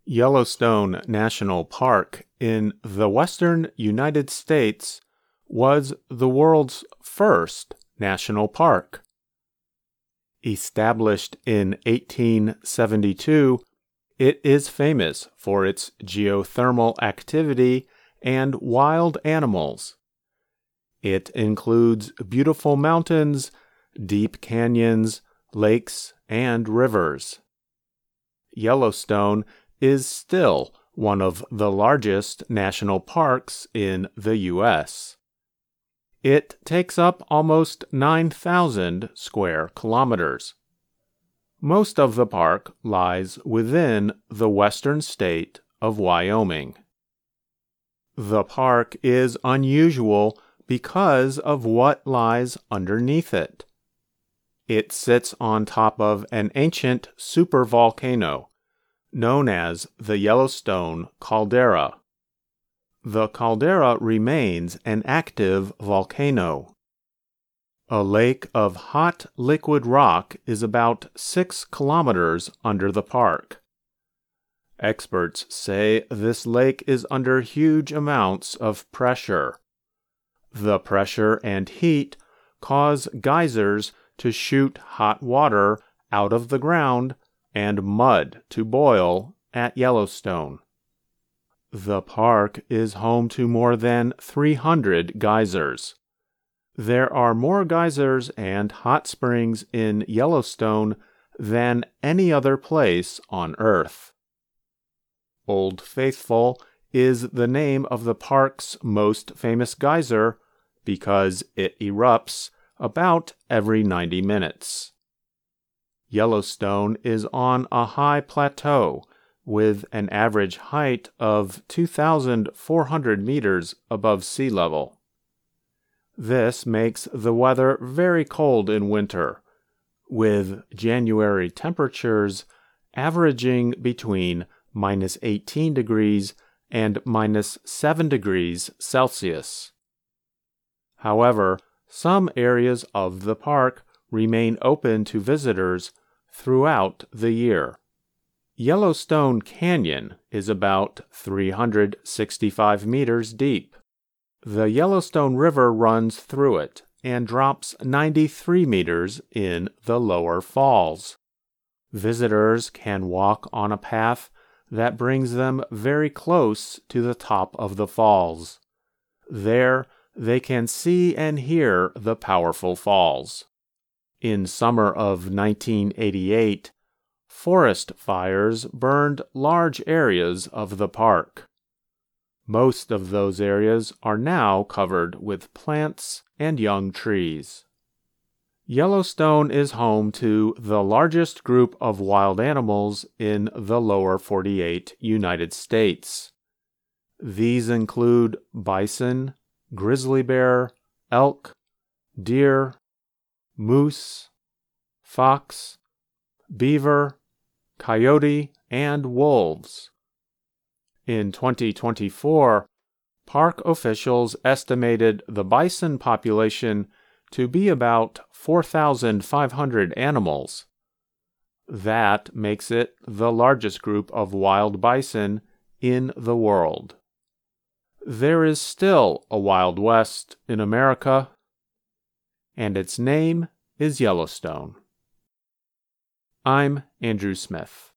Yellowstone National Park in the western United States was the world's first national park. Established in 1872, it is famous for its geothermal activity and wild animals. It includes beautiful mountains, deep canyons, lakes, and rivers. Yellowstone is still one of the largest national parks in the U.S. It takes up almost 9,000 square kilometers. Most of the park lies within the western state of Wyoming. The park is unusual because of what lies underneath it. It sits on top of an ancient supervolcano known as the Yellowstone Caldera. The caldera remains an active volcano. A lake of hot liquid rock is about 6 kilometers under the park. Experts say this lake is under huge amounts of pressure. The pressure and heat cause geysers to shoot hot water out of the ground and mud to boil at Yellowstone. The park is home to more than 300 geysers. There are more geysers and hot springs in Yellowstone than any other place on Earth. Old Faithful is the name of the park's most famous geyser because it erupts about every 90 minutes. Yellowstone is on a high plateau with an average height of 2,400 meters above sea level. This makes the weather very cold in winter, with January temperatures averaging between minus 18 degrees and minus 7 degrees Celsius. However, some areas of the park remain open to visitors throughout the year. Yellowstone Canyon is about 365 meters deep. The Yellowstone River runs through it and drops 93 meters in the lower falls. Visitors can walk on a path that brings them very close to the top of the falls. There, they can see and hear the powerful falls. In summer of 1988, forest fires burned large areas of the park. Most of those areas are now covered with plants and young trees. Yellowstone is home to the largest group of wild animals in the lower 48 United States. These include bison, grizzly bear, elk, deer, moose, fox, beaver, coyote, and wolves. In 2024, park officials estimated the bison population to be about 4,500 animals. That makes it the largest group of wild bison in the world. There is still a Wild West in America, and its name is Yellowstone. I'm Andrew Smith.